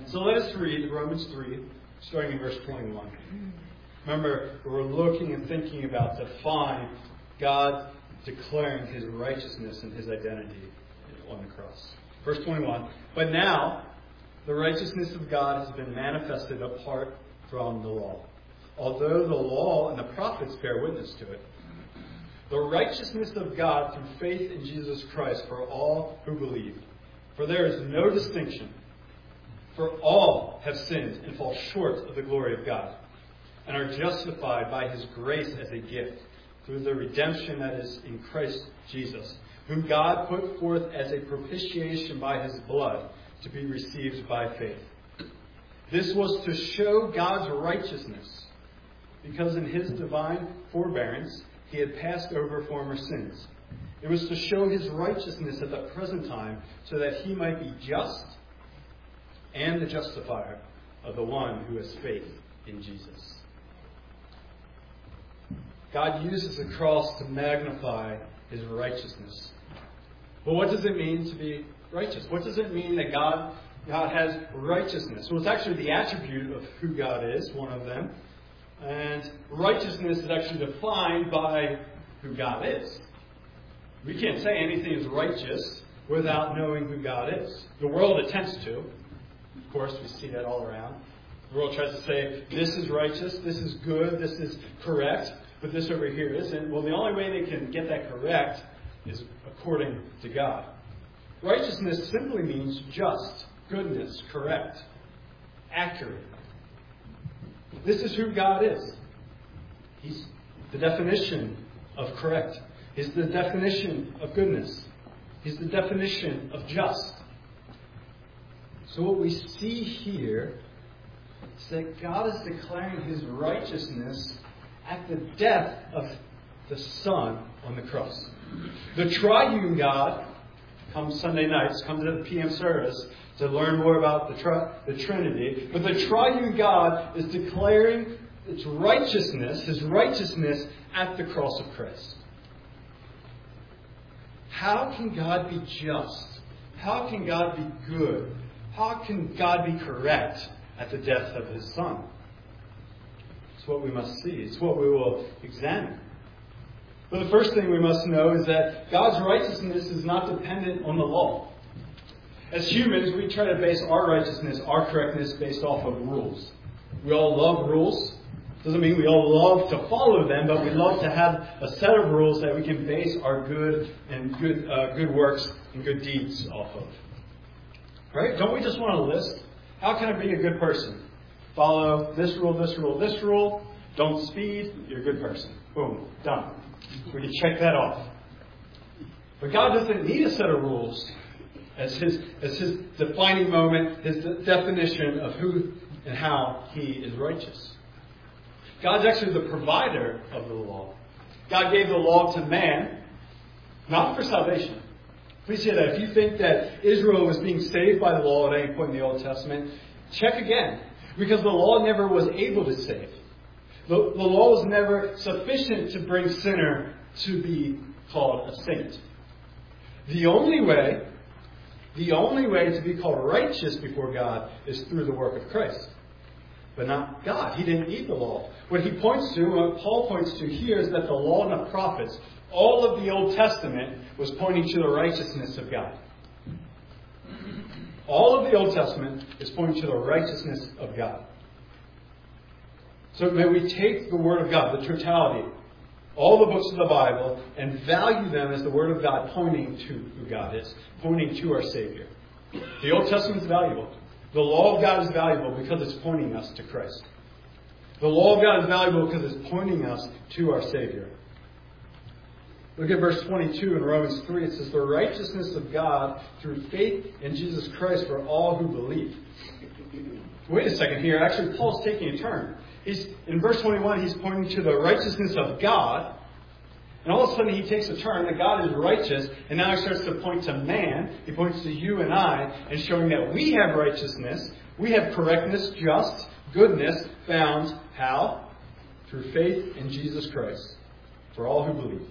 So let us read Romans 3, starting in verse 21. Remember, we're looking and thinking about define God declaring His righteousness and His identity on the cross. Verse 21, but now the righteousness of God has been manifested apart from the law, although the law and the prophets bear witness to it. The righteousness of God through faith in Jesus Christ for all who believe. For there is no distinction. For all have sinned and fall short of the glory of God, and are justified by His grace as a gift, through the redemption that is in Christ Jesus, whom God put forth as a propitiation by His blood, to be received by faith. This was to show God's righteousness, because in His divine forbearance He had passed over former sins. It was to show His righteousness at the present time, so that He might be just and the justifier of the one who has faith in Jesus. God uses the cross to magnify His righteousness. But what does it mean to be righteous? What does it mean that God has righteousness? Well, it's actually the attribute of who God is, one of them. And righteousness is actually defined by who God is. We can't say anything is righteous without knowing who God is. The world attempts to. Of course, we see that all around. The world tries to say, this is righteous, this is good, this is correct, but this over here isn't. Well, the only way they can get that correct is according to God. Righteousness simply means just, goodness, correct, accurate. This is who God is. He's the definition of correct. He's the definition of goodness. He's the definition of just. So what we see here is that God is declaring His righteousness at the death of the Son on the cross. The triune God comes Sunday nights, comes to the PM service to learn more about the Trinity. But the triune God is declaring His righteousness at the cross of Christ. How can God be just? How can God be good? How can God be correct at the death of His Son? It's what we must see. It's what we will examine. But the first thing we must know is that God's righteousness is not dependent on the law. As humans, we try to base our righteousness, our correctness, based off of rules. We all love rules. Doesn't mean we all love to follow them, but we love to have a set of rules that we can base our good works and good deeds off of. Right? Don't we just want a list? How can I be a good person? Follow this rule, this rule, this rule. Don't speed. You're a good person. Boom. Done. We can check that off. But God doesn't need a set of rules as his defining moment, His definition of who and how He is righteous. God's actually the provider of the law. God gave the law to man, not for salvation. Please hear that. If you think that Israel was being saved by the law at any point in the Old Testament, check again. Because the law never was able to save. The law was never sufficient to bring sinner to be called a saint. The only way to be called righteous before God is through the work of Christ. But not God. He didn't need the law. What Paul points to here is that the law and the prophets, all of the Old Testament, was pointing to the righteousness of God. All of the Old Testament is pointing to the righteousness of God. So may we take the Word of God, the totality, all the books of the Bible, and value them as the Word of God pointing to who God is, pointing to our Savior. The Old Testament is valuable. The law of God is valuable because it's pointing us to Christ. The law of God is valuable because it's pointing us to our Savior. Look at verse 22 in Romans 3. It says, the righteousness of God through faith in Jesus Christ for all who believe. Wait a second here. Actually, Paul's taking a turn. In verse 21, he's pointing to the righteousness of God. And all of a sudden he takes a turn that God is righteous. And now he starts to point to man. He points to you and I. And showing that we have righteousness. We have correctness, just, goodness found. How? Through faith in Jesus Christ. For all who believe.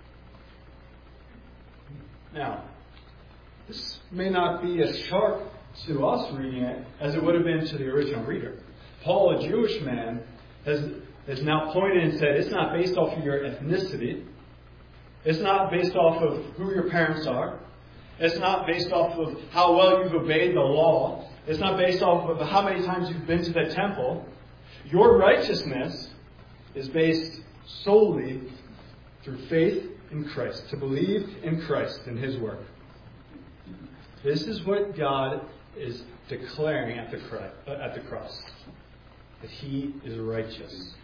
Now, this may not be a sharp to us reading it as it would have been to the original reader. Paul, a Jewish man, has now pointed and said it's not based off of your ethnicity. It's not based off of who your parents are. It's not based off of how well you've obeyed the law. It's not based off of how many times you've been to the temple. Your righteousness is based solely through faith in Christ, to believe in Christ and His work. This is what God is declaring at the cross, that He is righteous.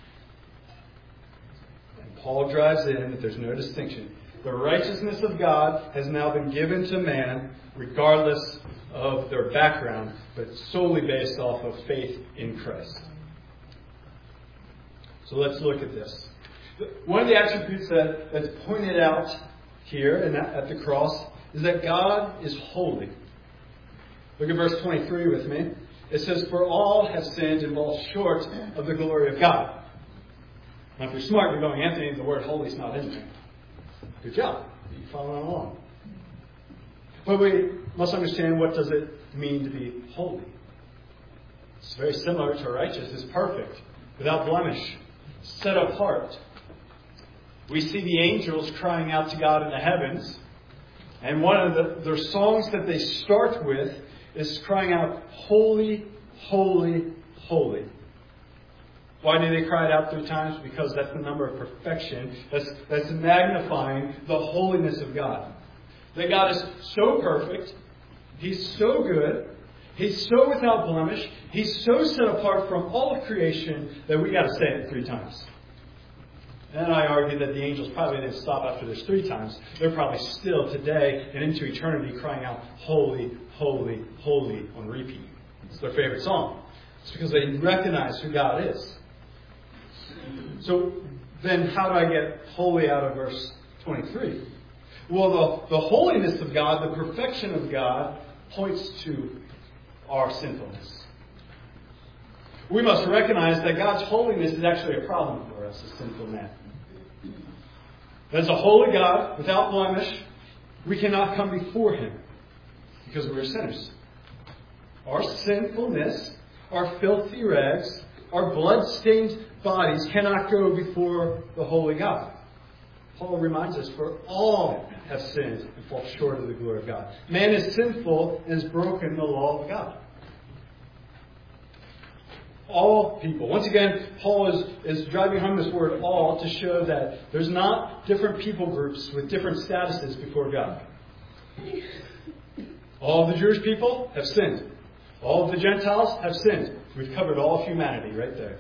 And Paul drives in that there's no distinction. The righteousness of God has now been given to man, regardless of their background, but solely based off of faith in Christ. So let's look at this. One of the attributes that's pointed out here and at the cross is that God is holy. Look at verse 23 with me. It says, "For all have sinned and fall short of the glory of God." Now, if you're smart, you're going, "Anthony, the word holy is not in there." Good job. You're following along. But we must understand, what does it mean to be holy? It's very similar to righteous. It's perfect, without blemish, set apart. We see the angels crying out to God in the heavens. And one of their songs that they start with is crying out, "Holy, holy, holy." Why do they cry it out 3 times? Because that's the number of perfection. That's magnifying the holiness of God. That God is so perfect. He's so good. He's so without blemish. He's so set apart from all of creation that we got to say it 3 times. And I argue that the angels probably didn't stop after this 3 times. They're probably still today and into eternity crying out, "Holy, holy, holy," on repeat. It's their favorite song. It's because they recognize who God is. So then how do I get holy out of verse 23? Well, the holiness of God, the perfection of God, points to our sinfulness. We must recognize that God's holiness is actually a problem for us as sinful men. As a holy God, without blemish, we cannot come before Him because we are sinners. Our sinfulness, our filthy rags, our blood-stained bodies cannot go before the holy God. Paul reminds us, "For all have sinned and fall short of the glory of God." Man is sinful and has broken the law of God. All people. Once again, Paul is driving home this word "all" to show that there's not different people groups with different statuses before God. All of the Jewish people have sinned. All of the Gentiles have sinned. We've covered all of humanity right there.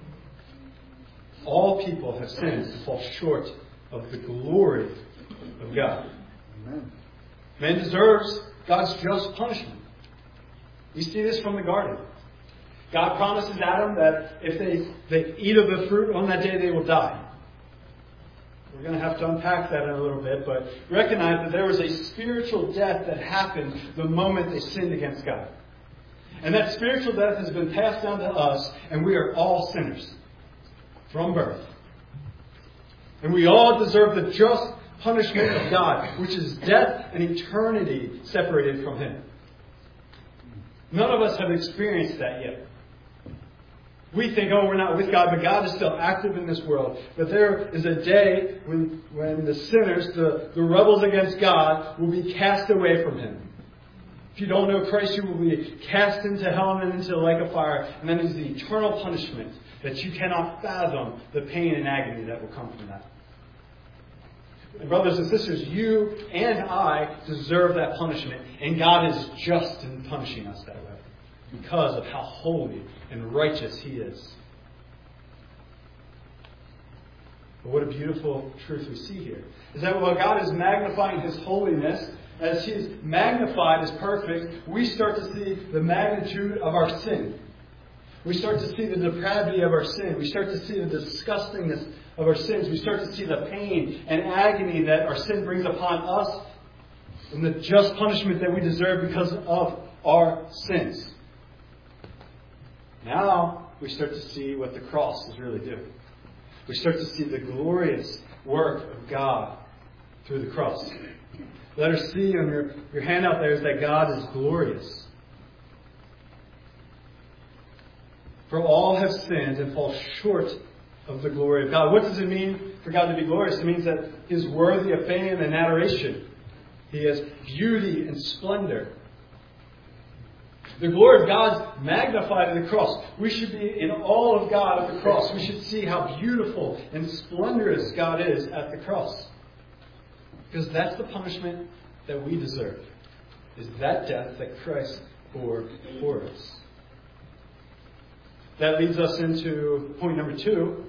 All people have sinned and fall short of the glory of God. Amen. Man deserves God's just punishment. We see this from the garden. God promises Adam that if they eat of the fruit on that day, they will die. We're going to have to unpack that in a little bit, but recognize that there was a spiritual death that happened the moment they sinned against God. And that spiritual death has been passed down to us, and we are all sinners from birth. And we all deserve the just punishment of God, which is death and eternity separated from Him. None of us have experienced that yet. We think, we're not with God, but God is still active in this world. But there is a day when the sinners, the rebels against God, will be cast away from Him. If you don't know Christ, you will be cast into hell and into the lake of fire. And then there's the eternal punishment that you cannot fathom the pain and agony that will come from that. And brothers and sisters, you and I deserve that punishment. And God is just in punishing us that way because of how holy and righteous He is. But what a beautiful truth we see here is that while God is magnifying His holiness, as He is magnified as perfect, we start to see the magnitude of our sin. We start to see the depravity of our sin. We start to see the disgustingness of our sins. We start to see the pain and agony that our sin brings upon us and the just punishment that we deserve because of our sins. Now we start to see what the cross is really doing. We start to see the glorious work of God through the cross. Letter C on your handout there is that God is glorious. For all have sinned and fall short of the glory of God. What does it mean for God to be glorious? It means that He is worthy of fame and adoration. He has beauty and splendor. The glory of God's magnified at the cross. We should be in awe of God at the cross. We should see how beautiful and splendorous God is at the cross. Because that's the punishment that we deserve. Is that death that Christ bore for us. That leads us into point number 2.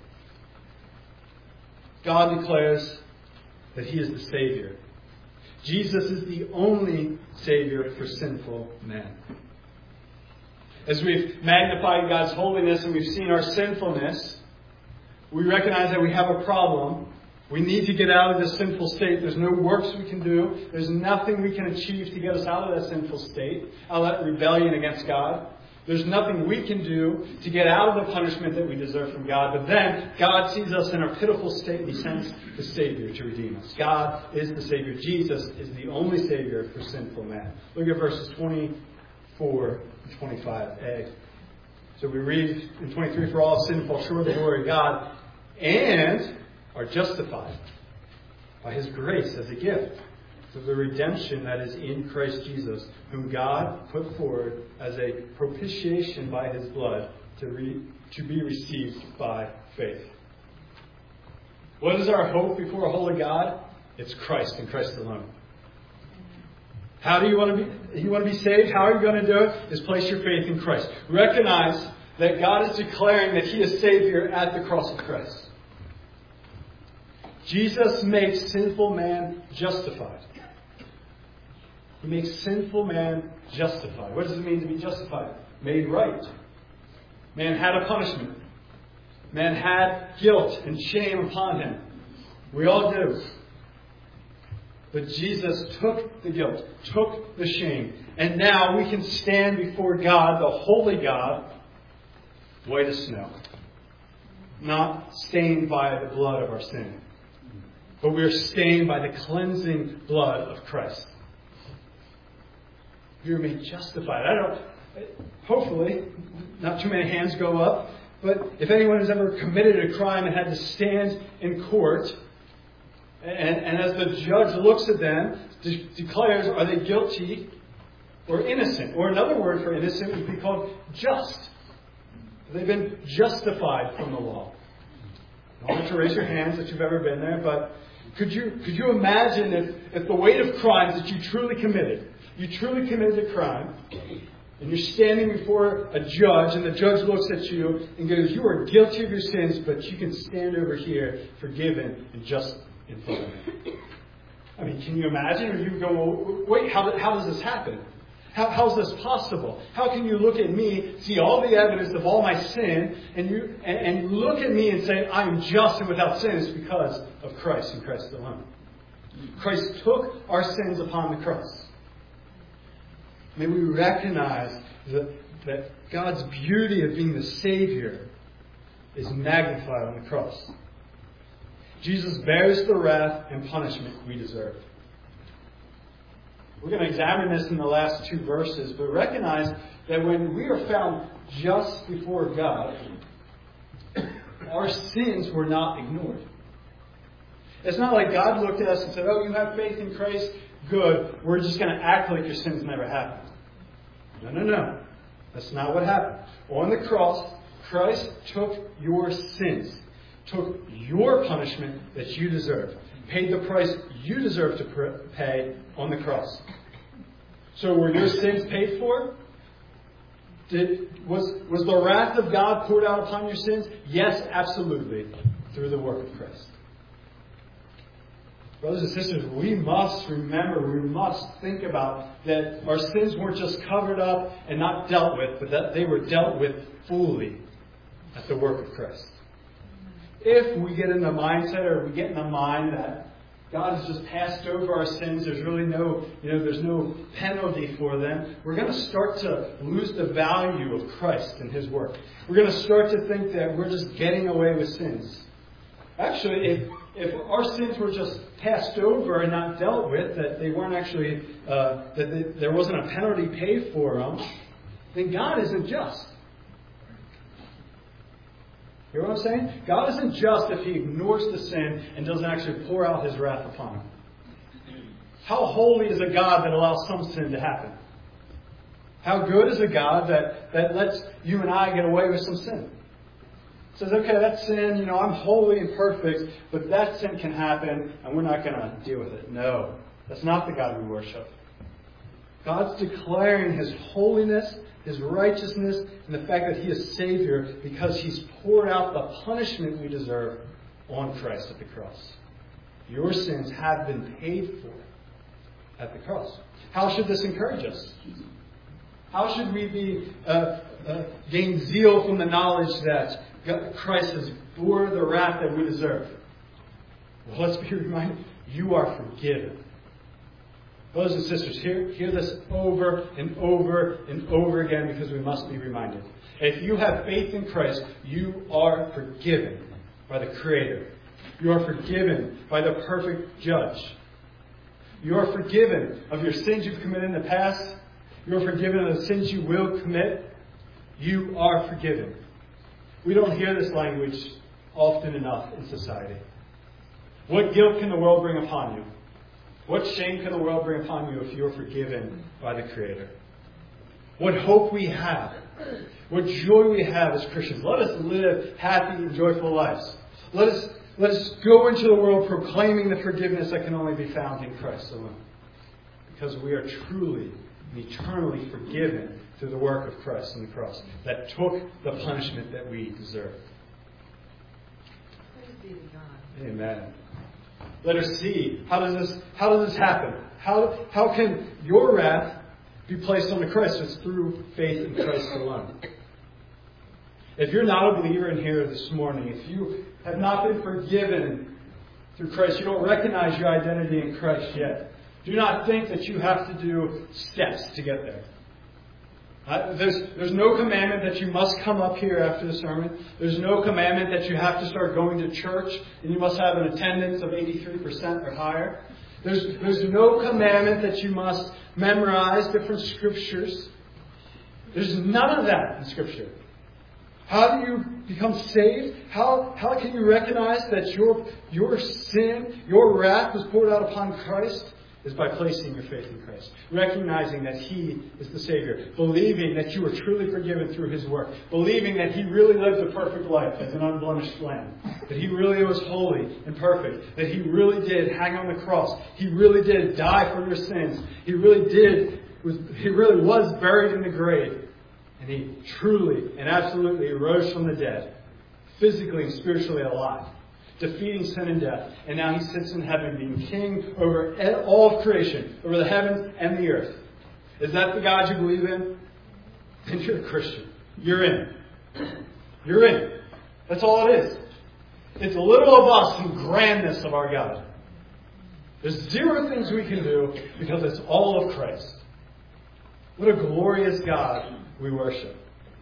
God declares that He is the Savior. Jesus is the only Savior for sinful man. As we've magnified God's holiness and we've seen our sinfulness, we recognize that we have a problem. We need to get out of this sinful state. There's no works we can do. There's nothing we can achieve to get us out of that sinful state, out of that rebellion against God. There's nothing we can do to get out of the punishment that we deserve from God. But then God sees us in our pitiful state and He sends the Savior to redeem us. God is the Savior. Jesus is the only Savior for sinful man. Look at verses 24 and 25a. So we read in 23, for all have sinned and fall short of the glory of God, and are justified by His grace as a gift through the redemption that is in Christ Jesus, whom God put forward as a propitiation by His blood to be received by faith. What is our hope before a holy God? It's Christ and Christ alone. How do you want to be saved? How are you going to do it? Is place your faith in Christ. Recognize that God is declaring that He is Savior at the cross of Christ. Jesus makes sinful man justified. He makes sinful man justified. What does it mean to be justified? Made right. Man had a punishment. Man had guilt and shame upon him. We all do. But Jesus took the guilt, took the shame, and now we can stand before God, the holy God, white as snow. Not stained by the blood of our sin, but we are stained by the cleansing blood of Christ. You're made justified. Hopefully, not too many hands go up, but if anyone has ever committed a crime and had to stand in court, and as the judge looks at them, declares, are they guilty or innocent? Or another word for innocent would be called just. They've been justified from the law. I don't want you to raise your hands that you've ever been there, but could you imagine if the weight of crimes that you truly committed a crime, and you're standing before a judge, and the judge looks at you and goes, you are guilty of your sins, but you can stand over here forgiven and just in front of me. I mean, can you imagine? Or you go, well, wait, how does this happen? How is this possible? How can you look at me, see all the evidence of all my sin, and look at me and say, I am just and without sin? It's because of Christ and Christ alone. Christ took our sins upon the cross. May we recognize that God's beauty of being the Savior is magnified on the cross. Jesus bears the wrath and punishment we deserve. We're going to examine this in the last 2 verses, but recognize that when we are found just before God, our sins were not ignored. It's not like God looked at us and said, oh, you have faith in Christ? Good. We're just going to act like your sins never happened. No. That's not what happened. On the cross, Christ took your sins, took your punishment that you deserve, paid the price you deserve to pay on the cross. So were your sins paid for? Was the wrath of God poured out upon your sins? Yes, absolutely, through the work of Christ. Brothers and sisters, we must remember, we must think about that our sins weren't just covered up and not dealt with, but that they were dealt with fully at the work of Christ. If we get in the mindset, or we get in the mind that God has just passed over our sins, there's really there's no penalty for them, we're going to start to lose the value of Christ and His work. We're going to start to think that we're just getting away with sins. Actually, if our sins were just passed over and not dealt with, that they weren't actually, there wasn't a penalty paid for them, then God isn't just. You know what I'm saying? God isn't just if He ignores the sin and doesn't actually pour out His wrath upon it. How holy is a God that allows some sin to happen? How good is a God that lets you and I get away with some sin? Says, okay, that sin, I'm holy and perfect, but that sin can happen and we're not going to deal with it. No, that's not the God we worship. God's declaring His holiness, His righteousness, and the fact that He is Savior because He's poured out the punishment we deserve on Christ at the cross. Your sins have been paid for at the cross. How should this encourage us? How should we gain zeal from the knowledge that Christ has bore the wrath that we deserve? Well, let's be reminded, you are forgiven. Brothers and sisters, hear this over and over and over again because we must be reminded. If you have faith in Christ, you are forgiven by the Creator. You are forgiven by the perfect Judge. You are forgiven of your sins you've committed in the past. You are forgiven of the sins you will commit. You are forgiven. We don't hear this language often enough in society. What guilt can the world bring upon you? What shame can the world bring upon you if you're forgiven by the Creator? What hope we have. What joy we have as Christians. Let us live happy and joyful lives. Let us go into the world proclaiming the forgiveness that can only be found in Christ alone. Because we are truly and eternally forgiven through the work of Christ on the cross that took the punishment that we deserve. Praise be to God. Amen. Let us see. How does this happen? How can your wrath be placed on the Christ? It's through faith in Christ alone. If you're not a believer in here this morning, if you have not been forgiven through Christ, you don't recognize your identity in Christ yet, do not think that you have to do steps to get there. There's no commandment that you must come up here after the sermon. There's no commandment that you have to start going to church and you must have an attendance of 83% or higher. There's no commandment that you must memorize different scriptures. There's none of that in Scripture. How do you become saved? How can you recognize that your sin, your wrath was poured out upon Christ? Is by placing your faith in Christ. Recognizing that He is the Savior. Believing that you are truly forgiven through His work. Believing that He really lived a perfect life as an unblemished lamb. That He really was holy and perfect. That He really did hang on the cross. He really did die for your sins. He really was buried in the grave. And He truly and absolutely rose from the dead. Physically and spiritually alive. Defeating sin and death. And now He sits in heaven being king over all of creation. Over the heavens and the earth. Is that the God you believe in? Then you're a Christian. You're in. You're in. That's all it is. It's little of us and grandness of our God. There's zero things we can do because it's all of Christ. What a glorious God we worship.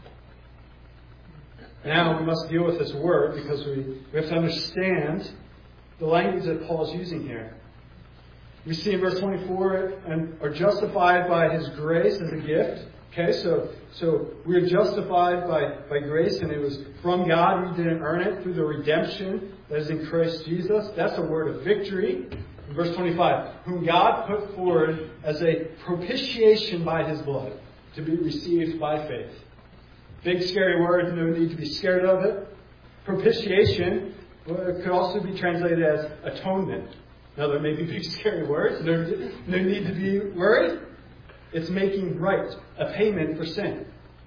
Now we must deal with this word because we have to understand the language that Paul's using here. We see in verse 24, and are justified by His grace as a gift. Okay, so we are justified by grace, and it was from God. We didn't earn it through the redemption that is in Christ Jesus. That's a word of victory. In verse 25, whom God put forward as a propitiation by His blood to be received by faith. Big scary word, no need to be scared of it. Propitiation could also be translated as atonement. Now there may be big scary words, no need to be worried. It's making right, a payment for sin.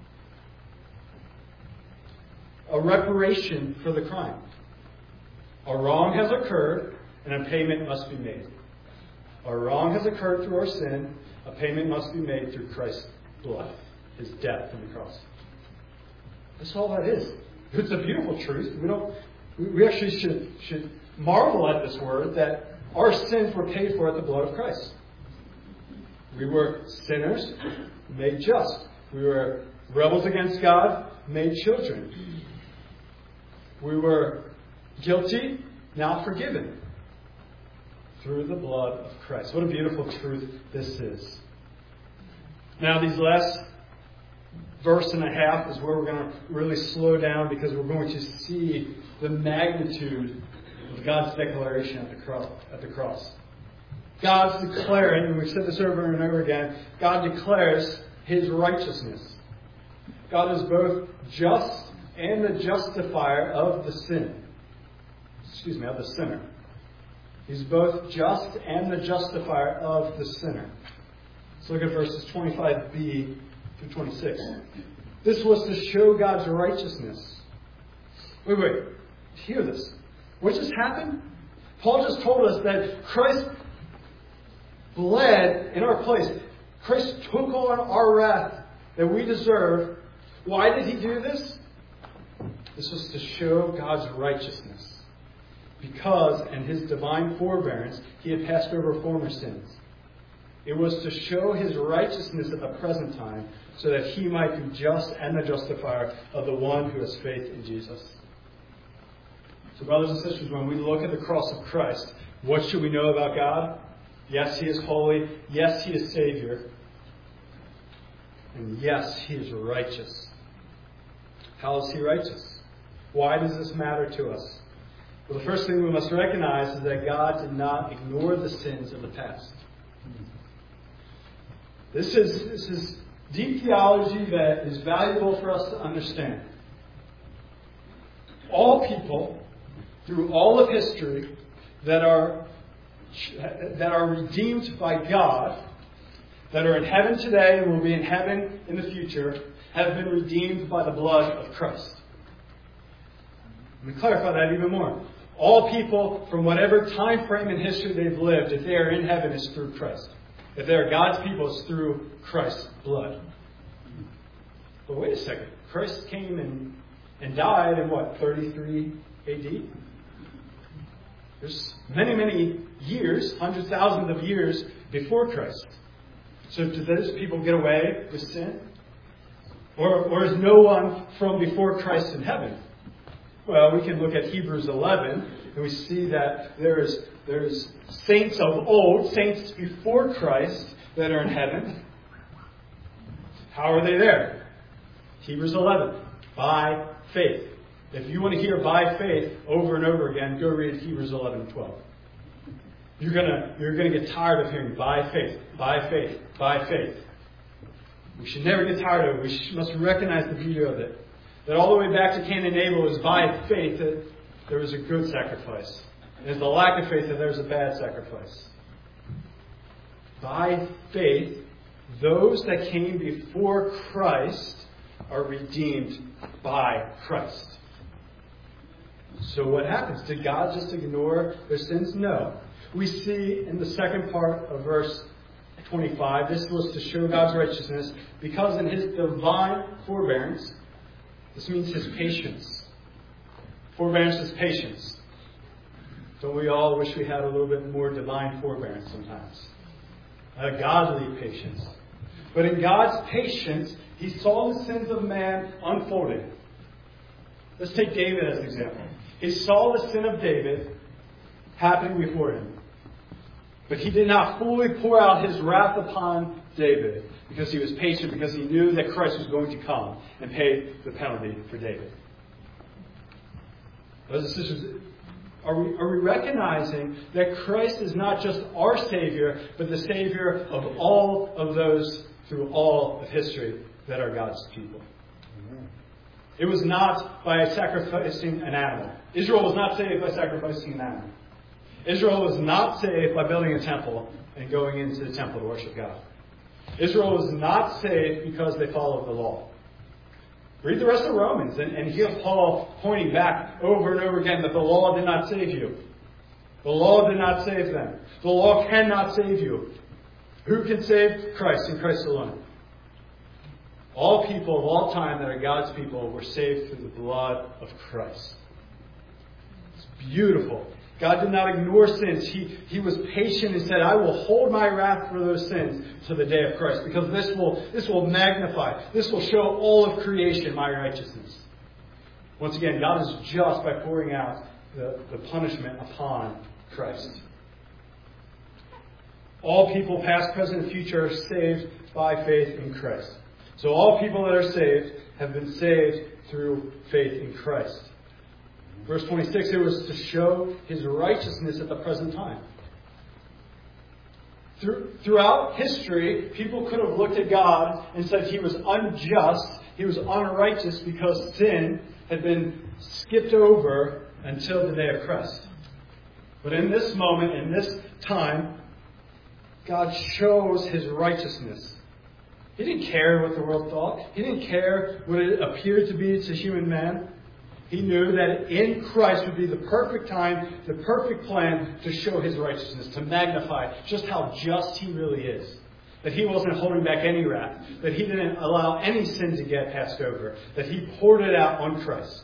A reparation for the crime. A wrong has occurred and a payment must be made. A wrong has occurred through our sin, a payment must be made through Christ's blood, His death on the cross. That's all that is. It's a beautiful truth. We actually should marvel at this word that our sins were paid for at the blood of Christ. We were sinners, made just. We were rebels against God, made children. We were guilty, now forgiven. Through the blood of Christ. What a beautiful truth this is. Now these last verse and a half is where we're going to really slow down, because we're going to see the magnitude of God's declaration at the cross. God's declaring, and we've said this over and over again, God declares His righteousness. God is both just and the justifier of the sinner. He's both just and the justifier of the sinner. Let's look at verses 25b through 26. This was to show God's righteousness. Wait. Hear this. What just happened? Paul just told us that Christ bled in our place. Christ took on our wrath that we deserve. Why did He do this? This was to show God's righteousness. Because, in His divine forbearance, He had passed over former sins. It was to show His righteousness at the present time, so that He might be just and the justifier of the one who has faith in Jesus. So, brothers and sisters, when we look at the cross of Christ, what should we know about God? Yes, He is holy. Yes, He is Savior. And yes, He is righteous. How is He righteous? Why does this matter to us? Well, the first thing we must recognize is that God did not ignore the sins of the past. This is deep theology that is valuable for us to understand. All people, through all of history, that are redeemed by God, that are in heaven today and will be in heaven in the future, have been redeemed by the blood of Christ. Let me clarify that even more. All people, from whatever time frame in history they've lived, if they are in heaven, is through Christ. If they are God's people, it's through Christ's blood. But wait a second. Christ came and died in what, 33 AD? There's many years, hundreds, thousands of years before Christ. So did those people get away with sin? Or is no one from before Christ in heaven? Well, we can look at Hebrews 11, and we see that there's saints of old, saints before Christ, that are in heaven. How are they there? Hebrews 11, by faith. If you want to hear by faith over and over again, go read Hebrews 11 and 12. You're gonna get tired of hearing by faith, by faith, by faith. We should never get tired of it. We must recognize the beauty of it. That all the way back to Cain and Abel was by faith that there was a good sacrifice. And it's the lack of faith that there was a bad sacrifice. By faith, those that came before Christ are redeemed by Christ. So what happens? Did God just ignore their sins? No. We see in the second part of verse 25, this was to show God's righteousness, because in His divine forbearance, this means His patience. Forbearance is patience. Don't we all wish we had a little bit more divine forbearance sometimes? A godly patience. But in God's patience, He saw the sins of man unfolding. Let's take David as an example. He saw the sin of David happening before him. But He did not fully pour out His wrath upon David, because He was patient, because He knew that Christ was going to come and pay the penalty for David. Brothers and sisters, are we recognizing that Christ is not just our Savior, but the Savior of all of those through all of history that are God's people? It was not by sacrificing an animal. Israel was not saved by sacrificing an animal. Israel was not saved by building a temple and going into the temple to worship God. Israel was not saved because they followed the law. Read the rest of Romans and hear Paul pointing back over and over again that the law did not save you. The law did not save them. The law cannot save you. Who can save? Christ, and Christ alone. All people of all time that are God's people were saved through the blood of Christ. It's beautiful. God did not ignore sins. He was patient and said, I will hold my wrath for those sins to the day of Christ, because this will magnify, this will show all of creation my righteousness. Once again, God is just by pouring out the punishment upon Christ. All people, past, present, and future, are saved by faith in Christ. So all people that are saved have been saved through faith in Christ. Verse 26, it was to show his righteousness at the present time. Throughout history, people could have looked at God and said he was unjust, he was unrighteous because sin had been skipped over until the day of Christ. But in this moment, in this time, God shows his righteousness. He didn't care what the world thought. He didn't care what it appeared to be to human man. He knew that in Christ would be the perfect time, the perfect plan to show his righteousness, to magnify just how just he really is. That he wasn't holding back any wrath. That he didn't allow any sin to get passed over. That he poured it out on Christ.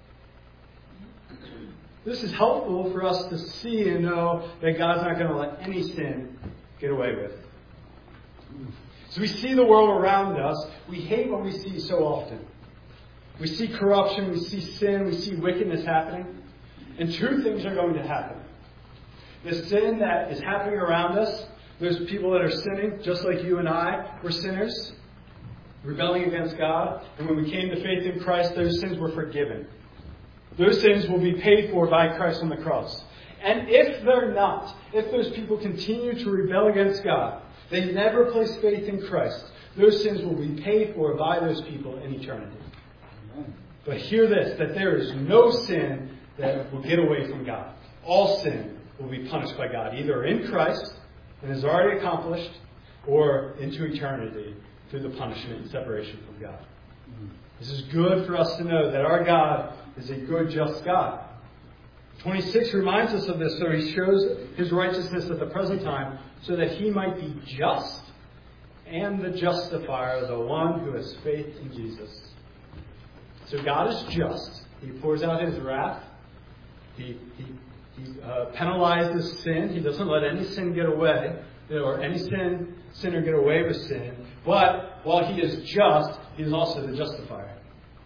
This is helpful for us to see and know that God's not going to let any sin get away with. So we see the world around us. We hate what we see so often. We see corruption, we see sin, we see wickedness happening. And two things are going to happen. The sin that is happening around us, there's people that are sinning, just like you and I were sinners, rebelling against God. And when we came to faith in Christ, those sins were forgiven. Those sins will be paid for by Christ on the cross. And if they're not, if those people continue to rebel against God, they never place faith in Christ, those sins will be paid for by those people in eternity. But hear this, that there is no sin that will get away from God. All sin will be punished by God, either in Christ, and is already accomplished, or into eternity through the punishment and separation from God. This is good for us to know that our God is a good, just God. 26 reminds us of this, so he shows his righteousness at the present time, so that he might be just and the justifier, the one who has faith in Jesus. So God is just. He pours out his wrath. He penalizes sin. He doesn't let any sin get away, or any sinner get away with sin. But while he is just, he is also the justifier.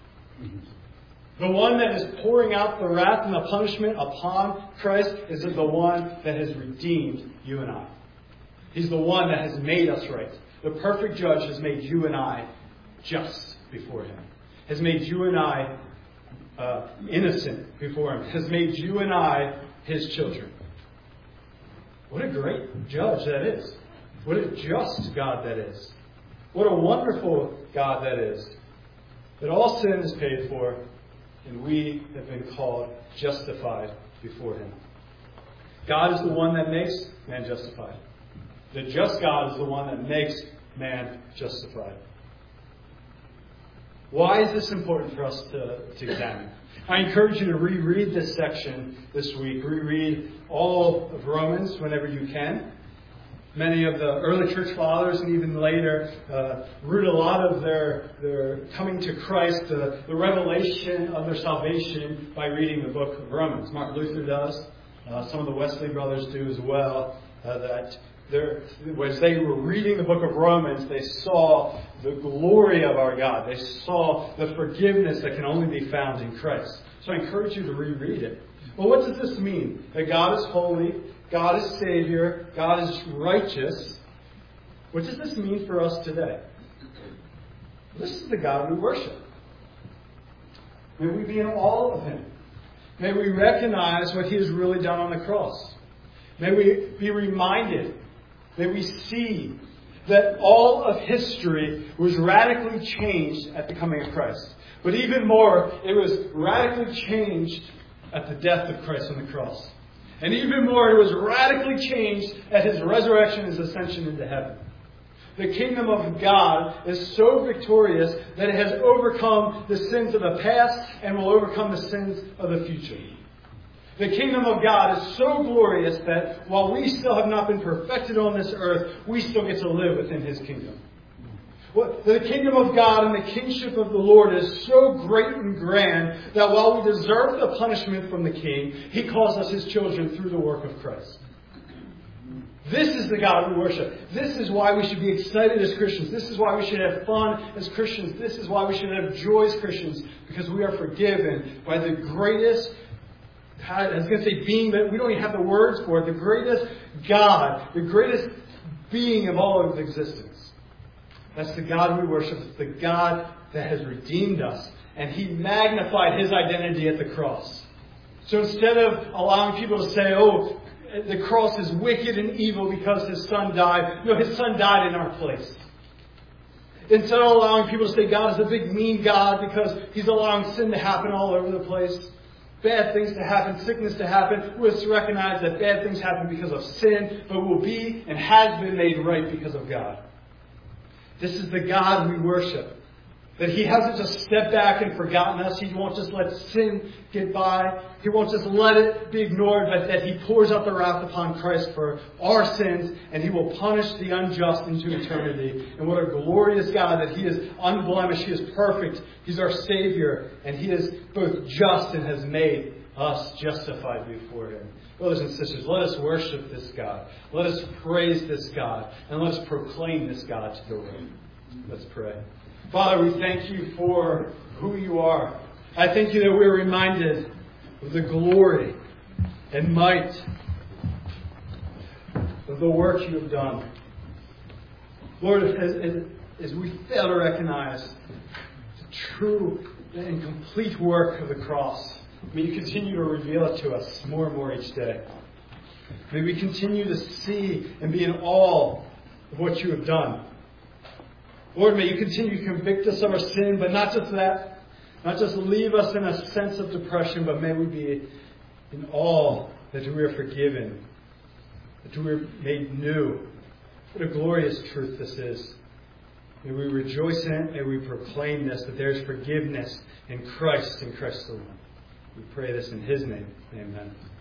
The one that is pouring out the wrath and the punishment upon Christ is the one that has redeemed you and I. He's the one that has made us right. The perfect judge has made you and I just before him. Has made you and I innocent before him. Has made you and I his children. What a great judge that is. What a just God that is. What a wonderful God that is. That all sin is paid for, and we have been called justified before him. God is the one that makes man justified. The just God is the one that makes man justified. Why is this important for us to examine? I encourage you to reread this section this week. Reread all of Romans whenever you can. Many of the early church fathers and even later root a lot of their coming to Christ, the revelation of their salvation, by reading the book of Romans. Martin Luther does. Some of the Wesley brothers do as well. As they were reading the book of Romans, they saw the glory of our God. They saw the forgiveness that can only be found in Christ. So I encourage you to reread it. Well, what does this mean? That God is holy, God is Savior, God is righteous. What does this mean for us today? This is the God we worship. May we be in awe of him. May we recognize what he has really done on the cross. May we be reminded, may we see that all of history was radically changed at the coming of Christ. But even more, it was radically changed at the death of Christ on the cross. And even more, it was radically changed at his resurrection, his ascension into heaven. The kingdom of God is so victorious that it has overcome the sins of the past and will overcome the sins of the future. The kingdom of God is so glorious that while we still have not been perfected on this earth, we still get to live within his kingdom. The kingdom of God and the kingship of the Lord is so great and grand that while we deserve the punishment from the king, he calls us his children through the work of Christ. This is the God we worship. This is why we should be excited as Christians. This is why we should have fun as Christians. This is why we should have joy as Christians, because we are forgiven by the greatest, I was going to say being, but we don't even have the words for it, the greatest God, the greatest being of all of existence. That's the God we worship. It's the God that has redeemed us. And He magnified His identity at the cross. So instead of allowing people to say, oh, the cross is wicked and evil because His Son died. No, His Son died in our place. Instead of allowing people to say God is a big mean God because He's allowing sin to happen all over the place, bad things to happen, sickness to happen, we have to recognize that bad things happen because of sin, but will be and has been made right because of God. This is the God we worship. That He hasn't just stepped back and forgotten us. He won't just let sin get by. He won't just let it be ignored, but that He pours out the wrath upon Christ for our sins, and He will punish the unjust into eternity. And what a glorious God that He is unblemished. He is perfect. He's our Savior. And He is both just and has made us justified before Him. Brothers and sisters, let us worship this God. Let us praise this God. And let us proclaim this God to the world. Let's pray. Father, we thank You for who You are. I thank You that we're reminded of the glory and might of the work You have done. Lord, as we fail to recognize the true and complete work of the cross, may You continue to reveal it to us more and more each day. May we continue to see and be in awe of what You have done. Lord, may You continue to convict us of our sin, but not just that, not just leave us in a sense of depression, but may we be in awe that we are forgiven, that we are made new. What a glorious truth this is. May we rejoice in it, may we proclaim this, that there is forgiveness in Christ and Christ alone. We pray this in His name. Amen.